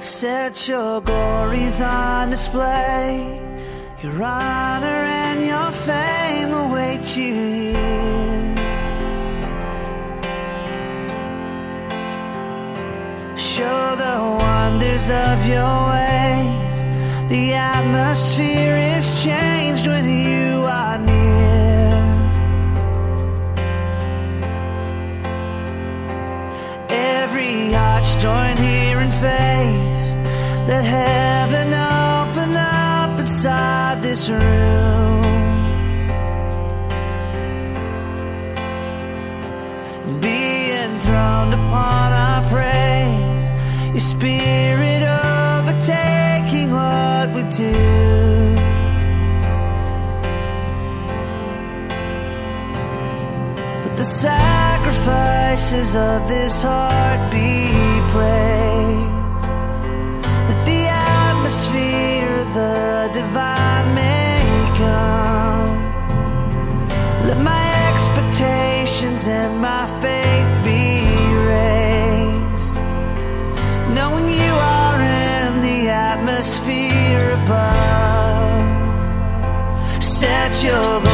Set your glories on display. Your honor and your fame await you here. Show the wonders of your ways. The atmosphere is changed when you are near. Every heart's joined here in faith. Let heaven open up inside this room. Be enthroned upon our praise. Your spirit overtaking what we do. Let the sacrifices of this heart be praised. Let the atmosphere of the divine may come. Let my expectations and my faith be raised, knowing you are in the atmosphere above. Set your